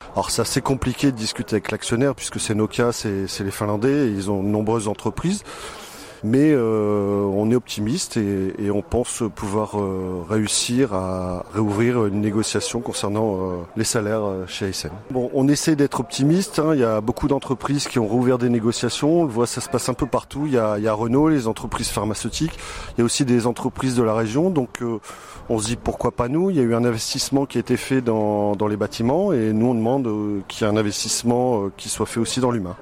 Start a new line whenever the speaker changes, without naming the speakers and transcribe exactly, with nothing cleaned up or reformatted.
Alors c'est assez compliqué de discuter avec l'actionnaire puisque c'est Nokia, c'est, c'est les Finlandais, et ils ont de nombreuses entreprises. Mais euh, on est optimiste et, et on pense pouvoir euh, réussir à réouvrir une négociation concernant euh, les salaires euh, chez A S M. Bon, on essaie d'être optimiste, hein. Il y a beaucoup d'entreprises qui ont rouvert des négociations. On le voit, ça se passe un peu partout. Il y a, il y a Renault, les entreprises pharmaceutiques. Il y a aussi des entreprises de la région. Donc euh, on se dit pourquoi pas nous. Il y a eu un investissement qui a été fait dans, dans les bâtiments et nous on demande euh, qu'il y ait un investissement euh, qui soit fait aussi dans l'humain.